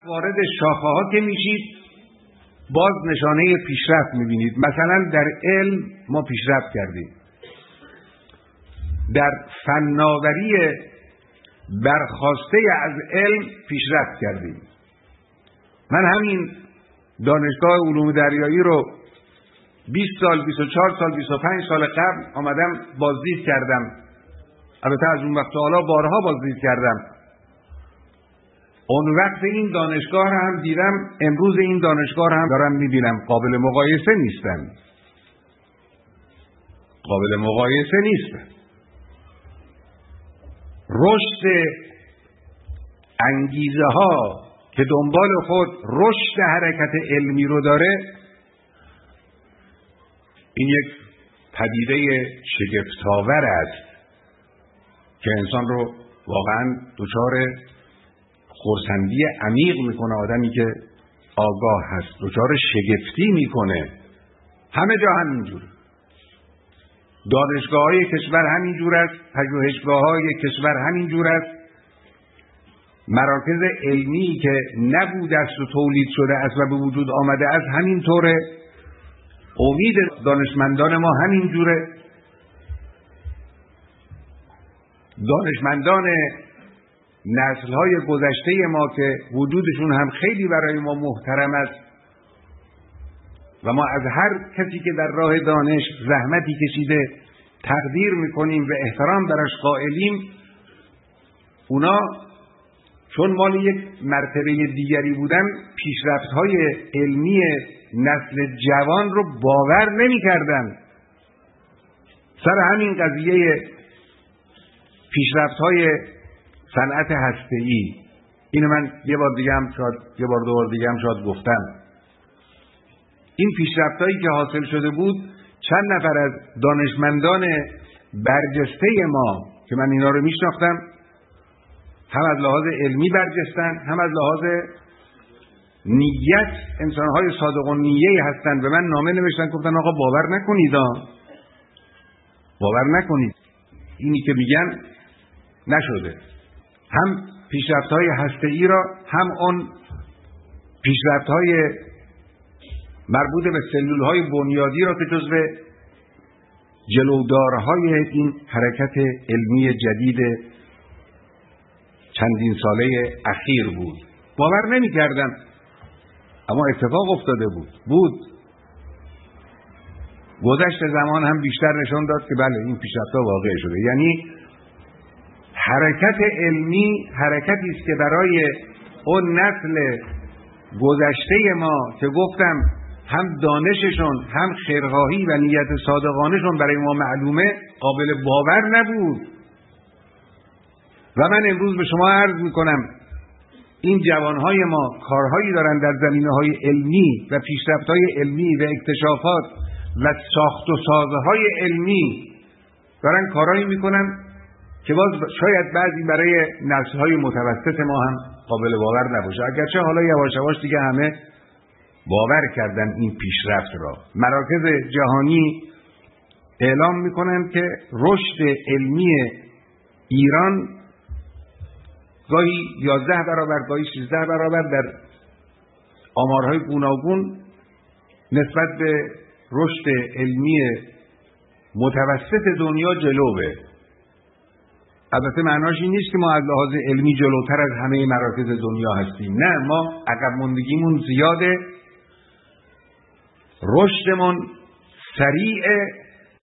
وارد شاخه ها که میشید باز نشانه پیشرفت میبینید. مثلا در علم ما پیشرفت کردیم، در فناوری برخواسته از علم پیشرفت کردیم. من همین دانشگاه علوم دریایی رو 20 سال، 24 سال، 25 سال قبل آمدم بازدید کردم. البته از اون وقت حالا بارها بازدید کردم. اون وقت این دانشگاه رو هم دیدم، امروز این دانشگاه رو هم دارم میبینم. قابل مقایسه نیستن، قابل مقایسه نیستن. رشد انگیزه ها که دنبال خود رشد حرکت علمی رو داره، این یک پدیده شگفت‌آور است که انسان رو واقعا دچار خرسندی عمیق میکنه. آدمی که آگاه هست دچار شگفتی میکنه. همه جا همینجوره. دانشگاه‌های کشور همینجور است، پژوهشگاه‌های کشور همینجور است. مراکز علمی که نبوده است و تولید شده است و به وجود آمده است همینطوره. امید دانشمندان ما همینجوره. دانشمندان نسل‌های گذشته ما که وجودشون هم خیلی برای ما محترم است و ما از هر کسی که در راه دانش زحمتی کشیده تقدیر میکنیم و احترام براش قائلیم، اونا چون مال یک مرتبه دیگری بودن پیشرفت‌های علمی نسل جوان رو باور نمی‌کردن. سر همین قضیه پیشرفت‌های صنعت هسته‌ای، اینو من یه بار دیگه هم شاید گفتم. این پیشرفت‌هایی که حاصل شده بود، چند نفر از دانشمندان برجسته ما که من اینا رو میشناختم، هم از لحاظ علمی برجستن، هم از لحاظ نیت انسان‌های صادق النیه هستند. و من نامه نوشتن گفتن آقا باور نکنید، باور نکنید، اینی که میگن نشده. هم پیشرفت‌های هسته‌ای را، هم اون پیشرفت‌های مربوط به سلول‌های بنیادی را که جزو جلودارهای این حرکت علمی جدید چندین ساله اخیر بود. باور نمی‌کردم، اما اتفاق افتاده بود. گذشت زمان هم بیشتر نشان داد که بله این پیشرفت‌ها واقع شده. یعنی حرکت علمی حرکتی است که برای اون نسل گذشته ما که گفتم هم دانششون هم خیرخواهی و نیت صادقانهشون برای ما معلومه، قابل باور نبود. و من امروز به شما عرض میکنم این جوانهای ما کارهایی دارن در زمینه‌های علمی و پیشرفت‌های علمی و اکتشافات و ساخت و سازهای علمی دارن کارهایی میکنن که باز شاید بعضی برای نسل‌های متوسط ما هم قابل باور نباشه، اگرچه حالا یواش یواش دیگه همه باور کردن این پیشرفت را. مراکز جهانی اعلام میکنن که رشد علمی ایران گاهی 11 برابر گاهی 13 برابر در آمارهای گوناگون نسبت به رشد علمی متوسط دنیا جلوه. البته معناش این نیست که ما از لحاظ علمی جلوتر از همه مراکز دنیا هستیم. نه، ما عقب ماندگیمون زیاده، رشدمون سریعه،